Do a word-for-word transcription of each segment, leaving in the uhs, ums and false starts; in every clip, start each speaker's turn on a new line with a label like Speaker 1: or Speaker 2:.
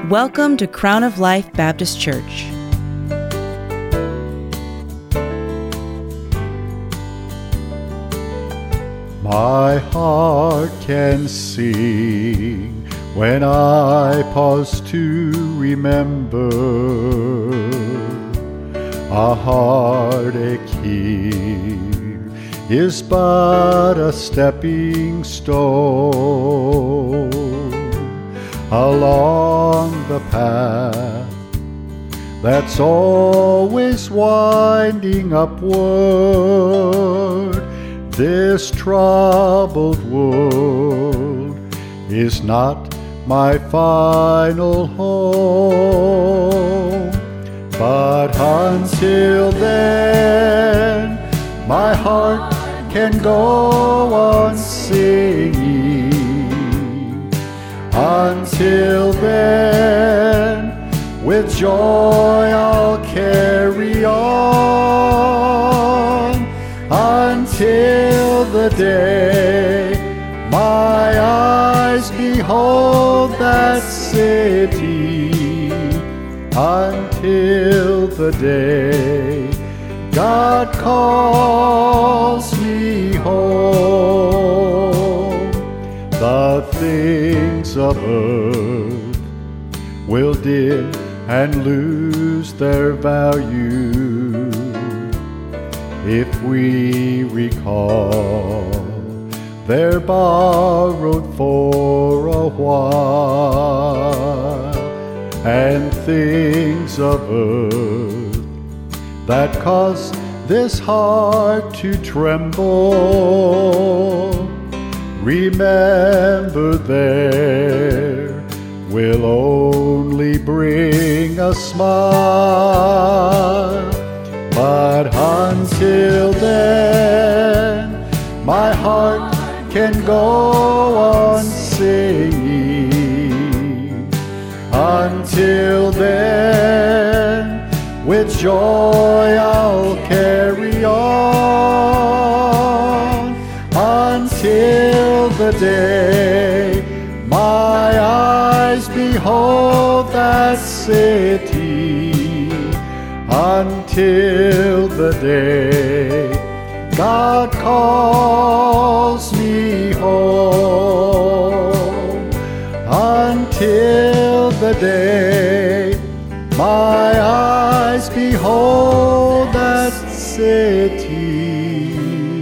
Speaker 1: Welcome to Crown of Life Baptist Church.
Speaker 2: My heart can sing when I pause to remember a heartache here is but a stepping stone along the path that's always winding upward. This troubled world is not my final home, but until then, my heart can go on singing. Until then, with joy I'll carry on, until the day my eyes behold that city, until the day God calls me home. The things of earth will dim and lose their value if we recall they're borrowed for a while, and things of earth that cause this heart to tremble, remember there will only bring a smile. But until then, my heart can go on singing. Until then, with joy I'll carry on, until the day my eyes behold that city, until the day God calls me home, until the day my eyes behold that city,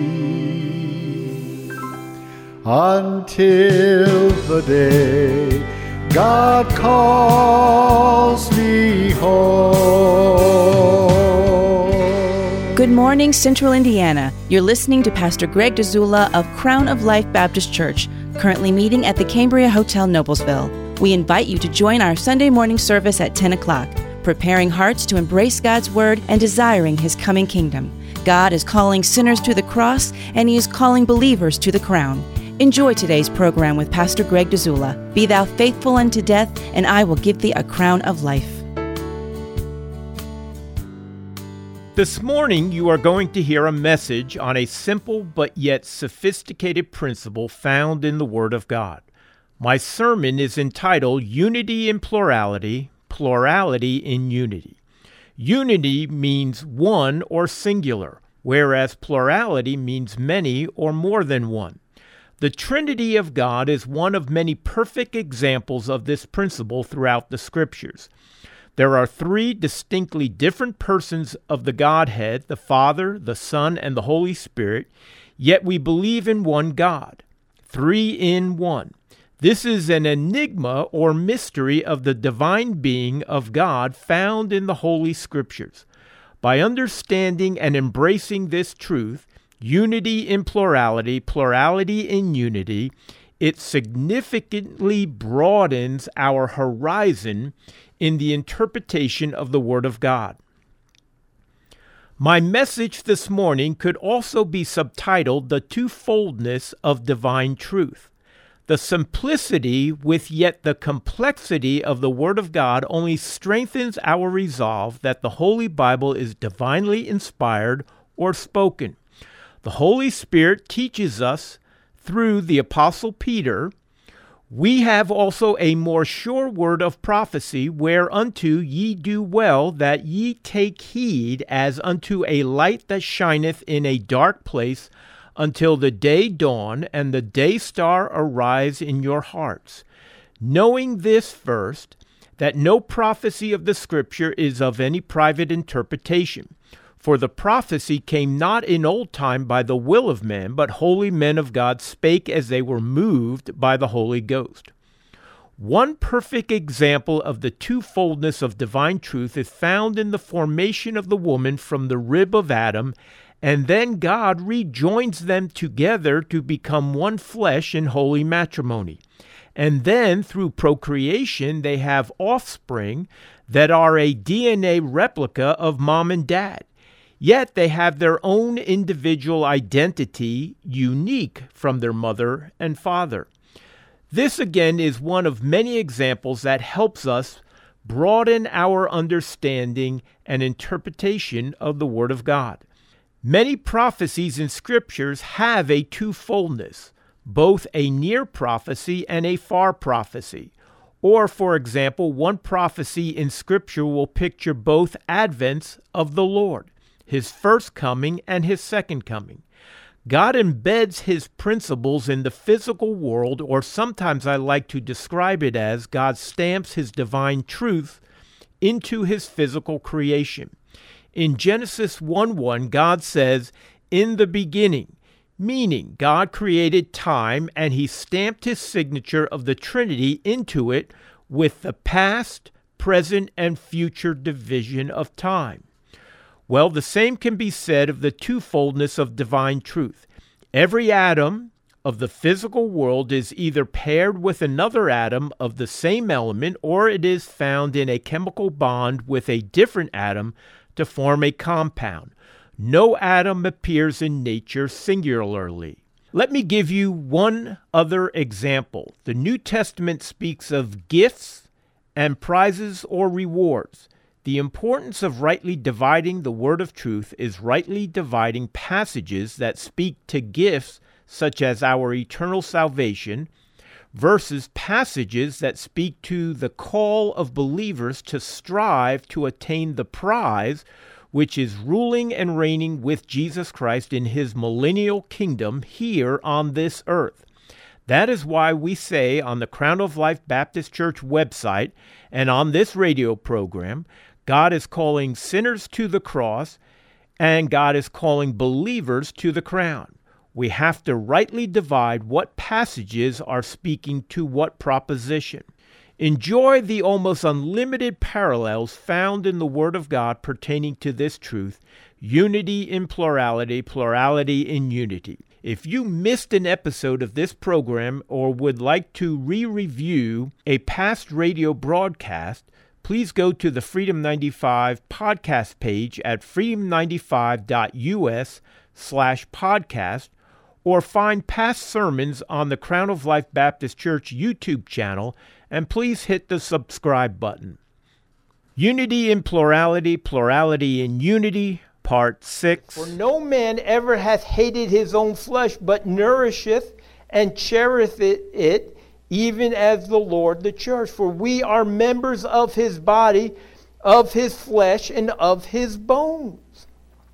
Speaker 2: until the day God calls me home.
Speaker 1: Good morning, Central Indiana. You're listening to Pastor Greg Dzula of Crown of Life Baptist Church, currently meeting at the Cambria Hotel, Noblesville. We invite you to join our Sunday morning service at ten o'clock, preparing hearts to embrace God's Word and desiring His coming kingdom. God is calling sinners to the cross, and He is calling believers to the crown. Enjoy today's program with Pastor Greg Dzula. Be thou faithful unto death, and I will give thee a crown of life.
Speaker 3: This morning, you are going to hear a message on a simple but yet sophisticated principle found in the Word of God. My sermon is entitled Unity in Plurality, Plurality in Unity. Unity means one or singular, whereas plurality means many or more than one. The Trinity of God is one of many perfect examples of this principle throughout the Scriptures. There are three distinctly different persons of the Godhead, the Father, the Son, and the Holy Spirit, yet we believe in one God, three in one. This is an enigma or mystery of the divine being of God found in the Holy Scriptures. By understanding and embracing this truth, unity in plurality, plurality in unity, it significantly broadens our horizon in the interpretation of the Word of God. My message this morning could also be subtitled The Twofoldness of Divine Truth. The simplicity with yet the complexity of the Word of God only strengthens our resolve that the Holy Bible is divinely inspired or spoken. The Holy Spirit teaches us through the Apostle Peter We have also a more sure word of prophecy, whereunto ye do well that ye take heed, as unto a light that shineth in a dark place, until the day dawn and the day star arise in your hearts. Knowing this first, that no prophecy of the Scripture is of any private interpretation. For the prophecy came not in old time by the will of men, but holy men of God spake as they were moved by the Holy Ghost. One perfect example of the twofoldness of divine truth is found in the formation of the woman from the rib of Adam, and then God rejoins them together to become one flesh in holy matrimony. And then through procreation they have offspring that are a D N A replica of mom and dad. Yet they have their own individual identity, unique from their mother and father. This again is one of many examples that helps us broaden our understanding and interpretation of the Word of God. Many prophecies in Scriptures have a twofoldness, both a near prophecy and a far prophecy. Or, for example, one prophecy in Scripture will picture both advents of the Lord, his first coming and his second coming. God embeds his principles in the physical world, or sometimes I like to describe it as God stamps his divine truth into his physical creation. In Genesis one one, God says, "In the beginning," meaning God created time and he stamped his signature of the Trinity into it with the past, present, and future division of time. Well, the same can be said of the twofoldness of divine truth. Every atom of the physical world is either paired with another atom of the same element, or it is found in a chemical bond with a different atom to form a compound. No atom appears in nature singularly. Let me give you one other example. The New Testament speaks of gifts and prizes or rewards. The importance of rightly dividing the word of truth is rightly dividing passages that speak to gifts such as our eternal salvation versus passages that speak to the call of believers to strive to attain the prize, which is ruling and reigning with Jesus Christ in his millennial kingdom here on this earth. That is why we say on the Crown of Life Baptist Church website and on this radio program, God is calling sinners to the cross, and God is calling believers to the crown. We have to rightly divide what passages are speaking to what proposition. Enjoy the almost unlimited parallels found in the Word of God pertaining to this truth: unity in plurality, plurality in unity. If you missed an episode of this program or would like to re-review a past radio broadcast, please go to the Freedom ninety-five podcast page at freedom ninety-five dot U S slash podcast, or find past sermons on the Crown of Life Baptist Church YouTube channel, and please hit the subscribe button. Unity in plurality, plurality in unity, part six.
Speaker 4: For no man ever hath hated his own flesh, but nourisheth and cherisheth it, even as the Lord the church. For we are members of his body, of his flesh, and of his bones.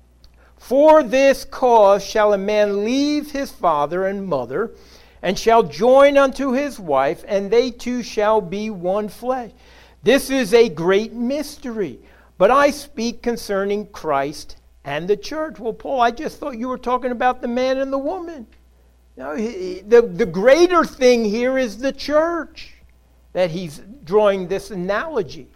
Speaker 4: For this cause shall a man leave his father and mother, and shall join unto his wife, and they two shall be one flesh. This is a great mystery, but I speak concerning Christ and the church. Well, Paul, I just thought you were talking about the man and the woman. No, he, the, the greater thing here is the church, that he's drawing this analogy.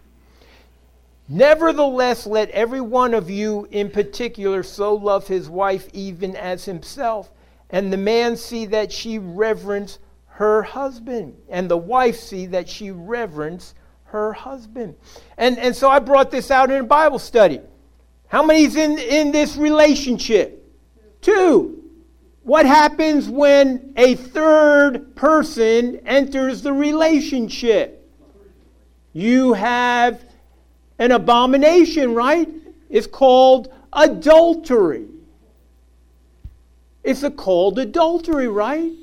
Speaker 4: Nevertheless, let every one of you in particular so love his wife even as himself, and the man see that she reverence her husband, and the wife see that she reverence her husband. And, and so I brought this out in a Bible study. How many's in, in this relationship? Two. What happens when a third person enters the relationship? You have an abomination, right? It's called adultery. It's a called adultery, right?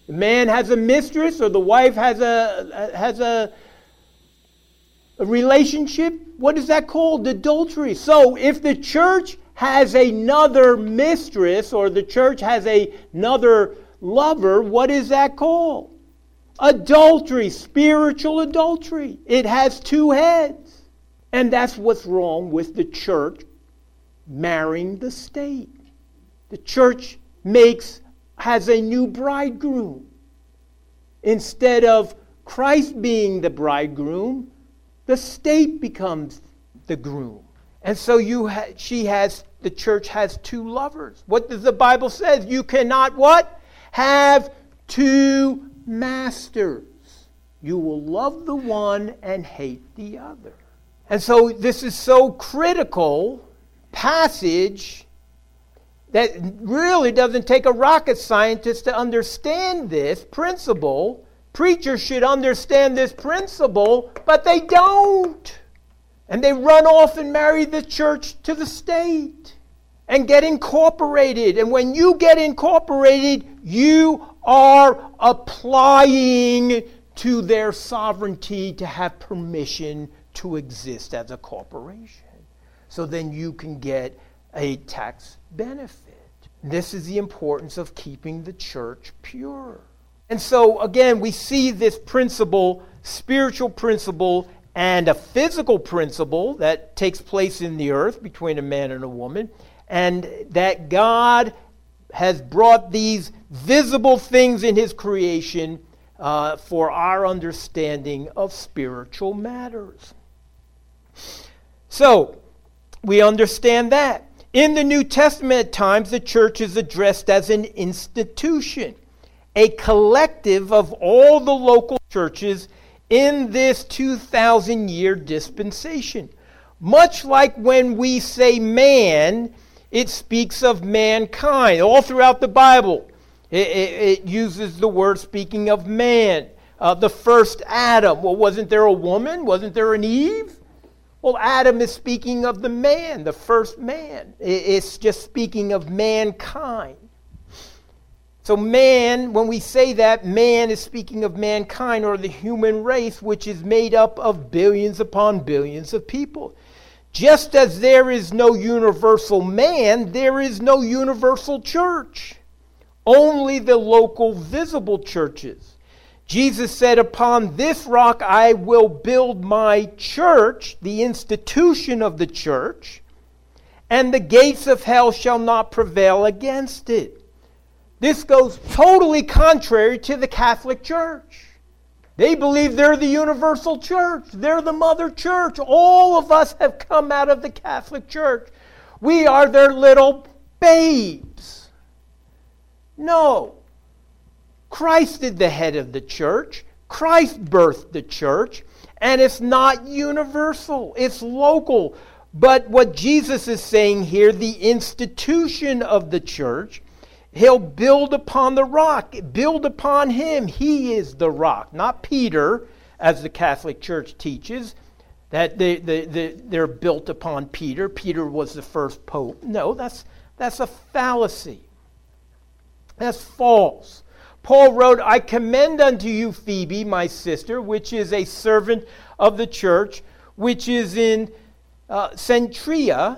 Speaker 4: The man has a mistress, or the wife has a has a, a relationship. What is that called? Adultery. So if the church has another mistress, or the church has a, another lover, what is that called? Adultery, spiritual adultery. It has two heads. And that's what's wrong with the church marrying the state. The church makes has a new bridegroom. Instead of Christ being the bridegroom, the state becomes the groom. And so you ha- she has the church has two lovers. What does the Bible say? You cannot what? Have two masters. You will love the one and hate the other. And so this is so critical passage that really doesn't take a rocket scientist to understand this principle. Preachers should understand this principle, but they don't. And they run off and marry the church to the state and get incorporated. And when you get incorporated, you are applying to their sovereignty to have permission to exist as a corporation. So then you can get a tax benefit. This is the importance of keeping the church pure. And so again, we see this principle, spiritual principle, and a physical principle that takes place in the earth between a man and a woman, and that God has brought these visible things in his creation uh, for our understanding of spiritual matters. So, we understand that. In the New Testament at times, the church is addressed as an institution, a collective of all the local churches in this two thousand year dispensation. Much like when we say man, it speaks of mankind. All throughout the Bible, it, it, it uses the word speaking of man. Uh, the first Adam, well, wasn't there a woman? Wasn't there an Eve? Well, Adam is speaking of the man, the first man. It's just speaking of mankind. So man, when we say that, man is speaking of mankind, or the human race, which is made up of billions upon billions of people. Just as there is no universal man, there is no universal church. Only the local visible churches. Jesus said, upon this rock I will build my church, the institution of the church, and the gates of hell shall not prevail against it. This goes totally contrary to the Catholic Church. They believe they're the universal church. They're the mother church. All of us have come out of the Catholic Church. We are their little babes. No. Christ is the head of the church. Christ birthed the church. And it's not universal. It's local. But what Jesus is saying here, the institution of the church, he'll build upon the rock. Build upon him. He is the rock. Not Peter, as the Catholic Church teaches, that they, they, they, they're built upon Peter. Peter was the first pope. No, that's, that's a fallacy. That's false. Paul wrote, I commend unto you Phoebe, my sister, which is a servant of the church, which is in uh, Centria,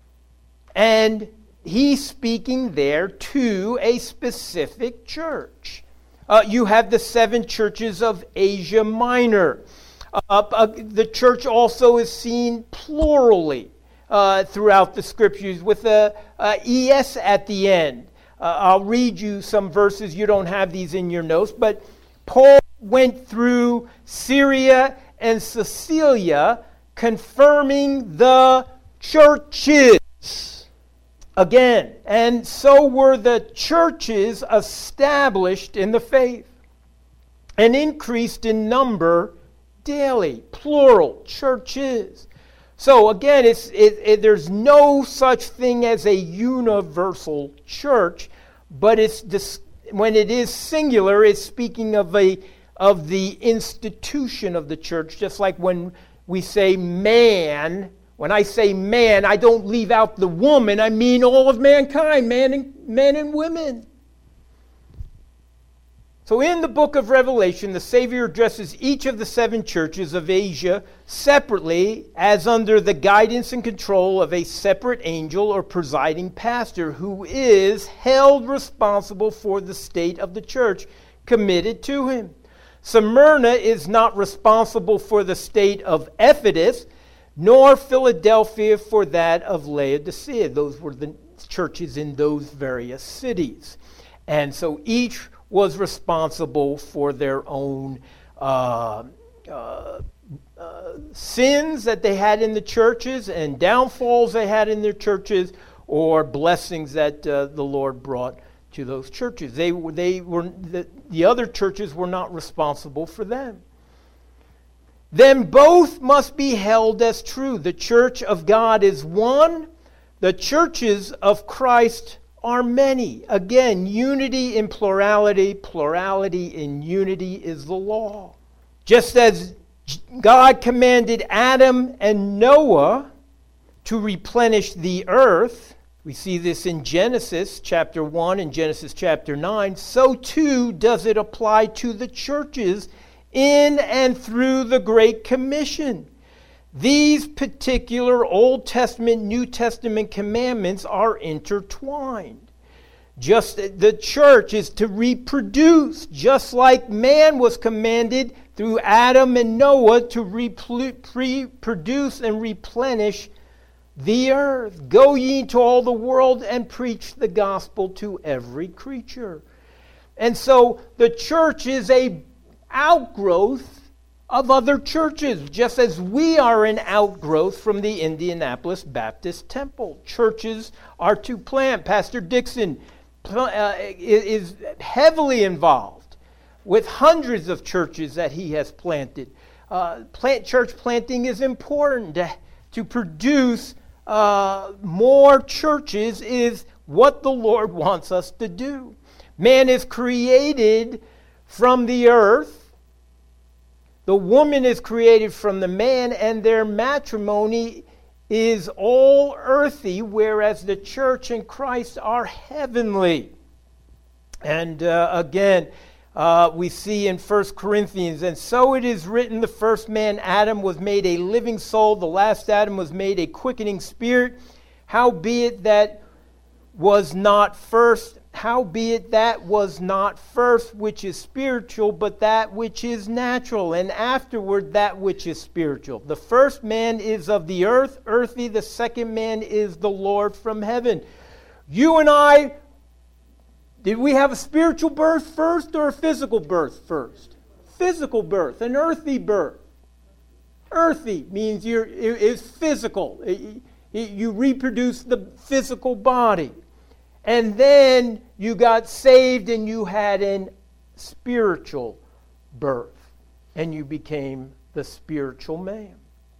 Speaker 4: and he's speaking there to a specific church. Uh, you have the seven churches of Asia Minor. Uh, uh, the church also is seen plurally uh, throughout the scriptures with a, a E S at the end. Uh, I'll read you some verses. You don't have these in your notes, but Paul went through Syria and Cilicia, confirming the churches. Again, and so were the churches established in the faith and increased in number daily. Plural, churches. So again, it's, it, it, there's no such thing as a universal church, but it's dis, when it is singular, it's speaking of a of the institution of the church. Just like when we say man, when I say man, I don't leave out the woman. I mean all of mankind, man and men and women. So in the book of Revelation, the Savior addresses each of the seven churches of Asia separately as under the guidance and control of a separate angel or presiding pastor who is held responsible for the state of the church committed to him. Smyrna is not responsible for the state of Ephesus, nor Philadelphia for that of Laodicea. Those were the churches in those various cities. And so each was responsible for their own uh, uh, uh, sins that they had in the churches and downfalls they had in their churches, or blessings that uh, the Lord brought to those churches. They were, they were the, the other churches were not responsible for them. Then both must be held as true. The church of God is one. The churches of Christ are many. Again, unity in plurality, plurality in unity is the law. Just as God commanded Adam and Noah to replenish the earth, we see this in Genesis chapter one and Genesis chapter nine, so too does it apply to the churches in and through the Great Commission. These particular Old Testament, New Testament commandments are intertwined. Just the church is to reproduce, just like man was commanded through Adam and Noah to reproduce and replenish the earth. Go ye into all the world and preach the gospel to every creature. And so the church is a outgrowth of other churches, just as we are an outgrowth from the Indianapolis Baptist Temple. Churches are to plant. Pastor Dixon uh, is heavily involved with hundreds of churches that he has planted. Uh, plant church planting is important. To, to produce uh, more churches is what the Lord wants us to do. Man is created from the earth. The woman is created from the man, and their matrimony is all earthy, whereas the church and Christ are heavenly. And uh, again, uh, we see in First Corinthians, and so it is written, the first man, Adam, was made a living soul. The last Adam was made a quickening spirit. Howbeit that was not first Howbeit that was not first which is spiritual, but that which is natural, and afterward that which is spiritual. The first man is of the earth, earthy. The second man is the Lord from heaven. You and I, did we have a spiritual birth first or a physical birth first? Physical birth, an earthy birth. Earthy means you're, it's physical. It, it, you reproduce the physical body. And then you got saved and you had an spiritual birth. And you became the spiritual man.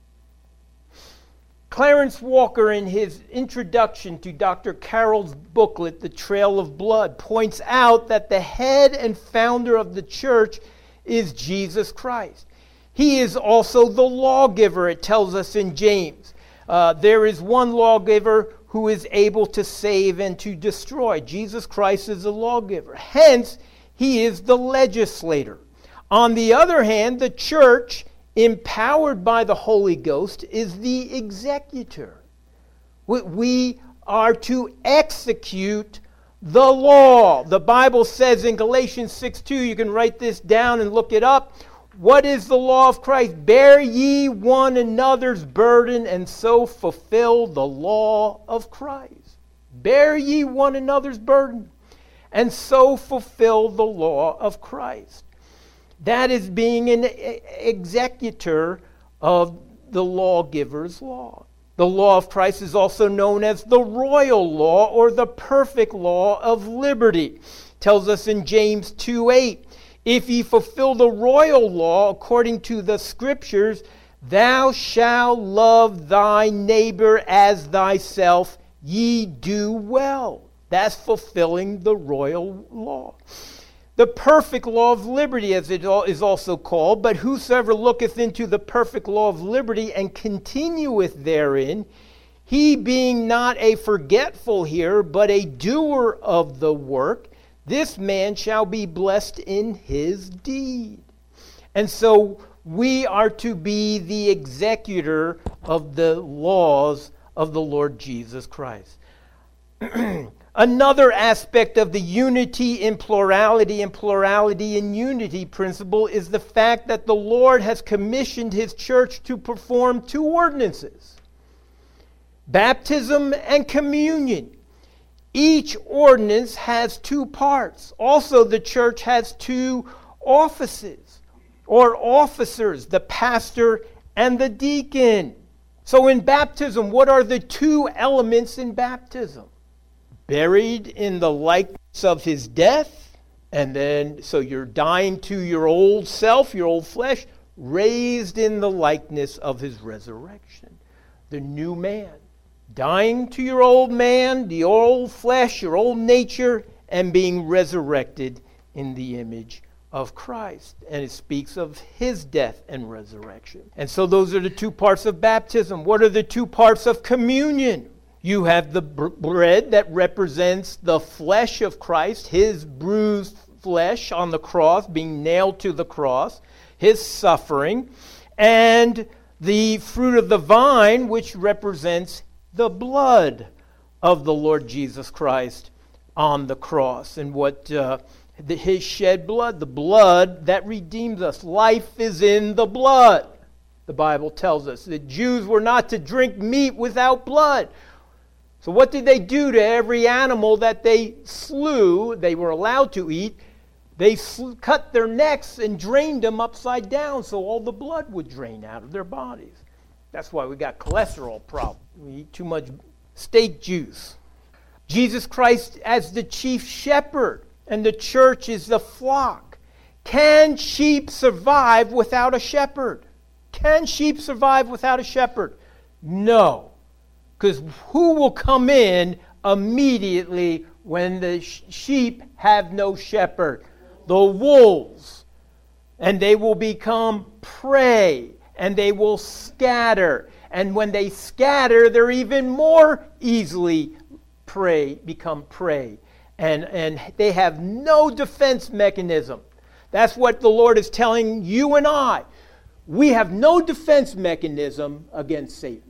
Speaker 4: Clarence Walker, in his introduction to Doctor Carroll's booklet, The Trail of Blood, points out that the head and founder of the church is Jesus Christ. He is also the lawgiver, it tells us in James. Uh, there is one lawgiver who is able to save and to destroy. Jesus Christ is the lawgiver. Hence, he is the legislator. On the other hand, the church, empowered by the Holy Ghost, is the executor. We are to execute the law. The Bible says in Galatians six two, you can write this down and look it up. What is the law of Christ? Bear ye one another's burden, and so fulfill the law of Christ. Bear ye one another's burden, and so fulfill the law of Christ. That is being an executor of the lawgiver's law. The law of Christ is also known as the royal law, or the perfect law of liberty. It tells us in James two eight. If ye fulfill the royal law according to the Scriptures, thou shalt love thy neighbor as thyself, ye do well. That's fulfilling the royal law. The perfect law of liberty, as it is also called, but whosoever looketh into the perfect law of liberty and continueth therein, he being not a forgetful hearer, but a doer of the work, this man shall be blessed in his deed. And so we are to be the executor of the laws of the Lord Jesus Christ. Another aspect of the unity in plurality and plurality in unity principle is the fact that the Lord has commissioned his church to perform two ordinances: baptism and communion. Each ordinance has two parts. Also, the church has two offices or officers, the pastor and the deacon. So in baptism, what are the two elements in baptism? Buried in the likeness of his death, and then, so you're dying to your old self, your old flesh, raised in the likeness of his resurrection, the new man. Dying to your old man, the old flesh, your old nature, and being resurrected in the image of Christ. And it speaks of his death and resurrection. And so those are the two parts of baptism. What are the two parts of communion? You have the b- bread that represents the flesh of Christ, his bruised flesh on the cross, being nailed to the cross, his suffering, and the fruit of the vine, which represents the blood of the Lord Jesus Christ on the cross, and what uh, the, his shed blood, the blood that redeems us. Life is in the blood. The Bible tells us the Jews were not to drink meat without blood. So what did they do to every animal that they slew, they were allowed to eat? They sl- cut their necks and drained them upside down so all the blood would drain out of their bodies. That's why we got cholesterol problems. We eat too much steak juice. Jesus Christ as the chief shepherd, and the church is the flock. Can sheep survive without a shepherd? Can sheep survive without a shepherd? No. Because who will come in immediately when the sh- sheep have no shepherd? The wolves. And they will become prey. And they will scatter. And when they scatter, they're even more easily prey, become prey. And, and they have no defense mechanism. That's what the Lord is telling you and I. We have no defense mechanism against Satan.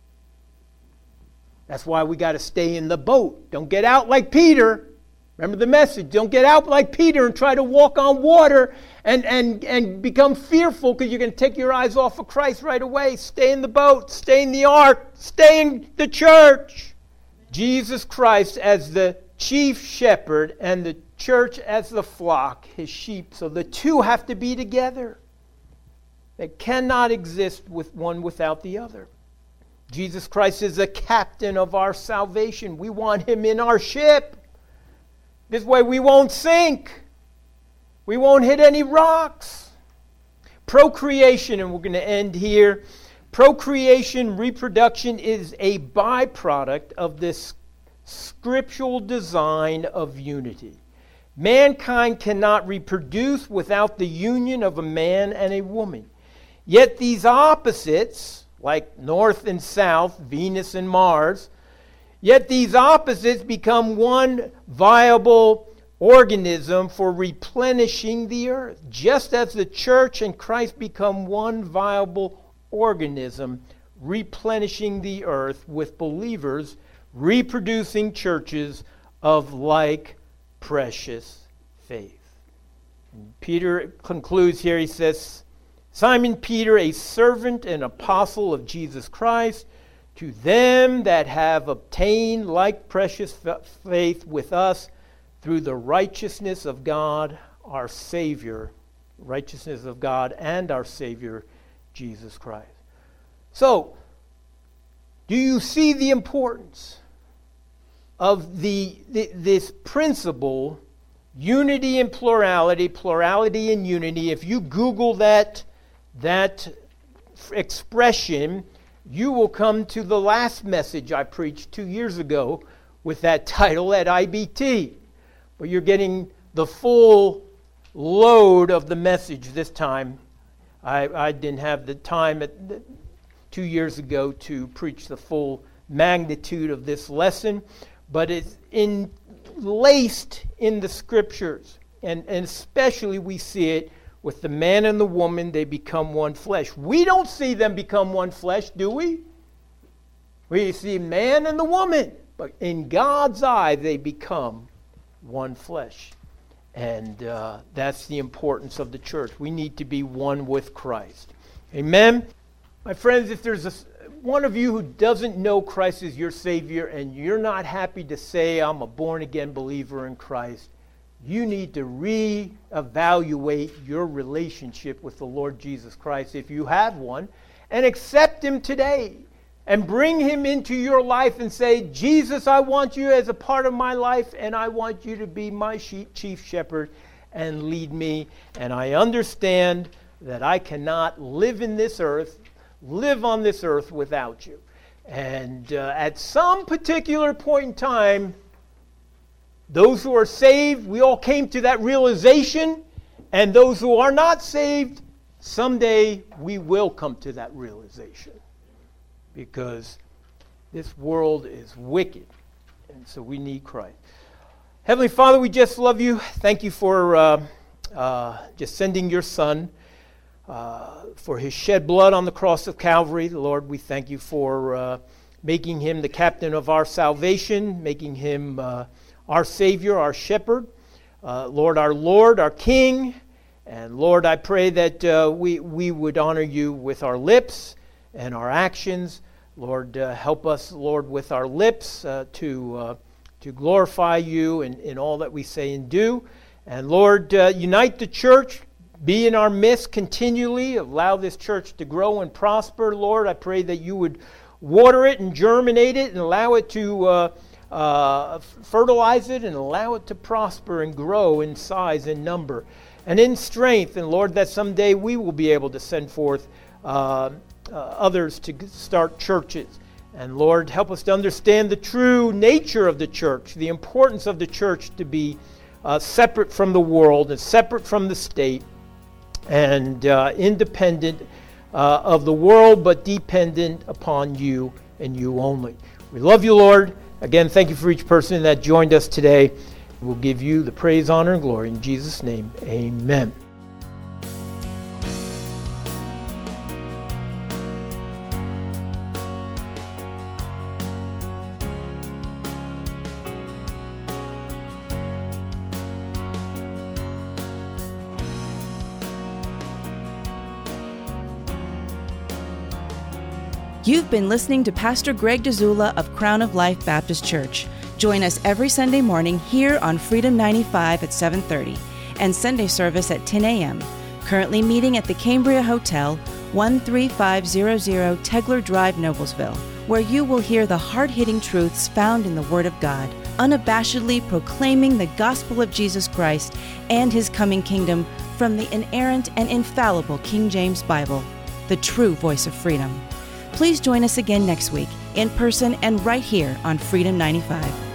Speaker 4: That's why we got to stay in the boat. Don't get out like Peter. Remember the message. Don't get out like Peter and try to walk on water and, and, and become fearful because you're going to take your eyes off of Christ right away. Stay in the boat. Stay in the ark. Stay in the church. Jesus Christ as the chief shepherd and the church as the flock, his sheep. So the two have to be together. They cannot exist with one without the other. Jesus Christ is the captain of our salvation. We want him in our ship. This way we won't sink. We won't hit any rocks. Procreation, and we're going to end here. Procreation, reproduction is a byproduct of this scriptural design of unity. Mankind cannot reproduce without the union of a man and a woman. Yet these opposites, like north and south, Venus and Mars, yet these opposites become one viable organism for replenishing the earth, just as the church and Christ become one viable organism replenishing the earth with believers reproducing churches of like precious faith. And Peter concludes here, he says, Simon Peter, a servant and apostle of Jesus Christ, to them that have obtained like precious faith with us through the righteousness of God, our Savior, righteousness of God and our Savior, Jesus Christ. So, do you see the importance of the, the this principle, unity and plurality, plurality and unity? If you Google that, that expression, you will come to the last message I preached two years ago with that title at I B T. But you're getting the full load of the message this time. I, I didn't have the time at the, two years ago to preach the full magnitude of this lesson, but it's in laced in the scriptures. And, and especially we see it with the man and the woman, they become one flesh. We don't see them become one flesh, do we? We see man and the woman, but in God's eye, they become one flesh. And uh, that's the importance of the church. We need to be one with Christ. Amen? My friends, if there's a, one of you who doesn't know Christ as your Savior and you're not happy to say, I'm a born-again believer in Christ, you need to reevaluate your relationship with the Lord Jesus Christ, if you have one, and accept Him today. And bring Him into your life and say, Jesus, I want you as a part of my life, and I want you to be my chief shepherd and lead me. And I understand that I cannot live in this earth, live on this earth without you. And uh, at some particular point in time, those who are saved, we all came to that realization. And those who are not saved, someday we will come to that realization. Because this world is wicked, and so we need Christ. Heavenly Father, we just love you. Thank you for uh, uh, just sending your Son, uh, for His shed blood on the cross of Calvary. Lord, we thank you for uh, making Him the captain of our salvation, making Him uh, our Savior, our shepherd, uh, Lord, our Lord, our King. And Lord, I pray that uh, we, we would honor you with our lips and our actions. Lord, uh, help us, Lord, with our lips uh, to uh, to glorify you in, in all that we say and do. And Lord, uh, unite the church, be in our midst continually, allow this church to grow and prosper. Lord, I pray that you would water it and germinate it and allow it to uh, uh, fertilize it and allow it to prosper and grow in size and number and in strength. And Lord, that someday we will be able to send forth uh, Uh, others to start churches. And Lord, help us to understand the true nature of the church, the importance of the church to be uh, separate from the world and separate from the state and uh, independent uh, of the world, but dependent upon you and you only. We love you, Lord. Again, thank you for each person that joined us today. We'll give you the praise, honor, and glory. In Jesus' name, amen.
Speaker 1: You've been listening to Pastor Greg Dzula of Crown of Life Baptist Church. Join us every Sunday morning here on Freedom ninety-five at seven thirty and Sunday service at ten a.m. Currently meeting at the Cambria Hotel, one three five zero zero Tegler Drive, Noblesville, where you will hear the hard-hitting truths found in the Word of God, unabashedly proclaiming the gospel of Jesus Christ and His coming kingdom from the inerrant and infallible King James Bible, the true voice of freedom. Please join us again next week, in person and right here on Freedom ninety-five.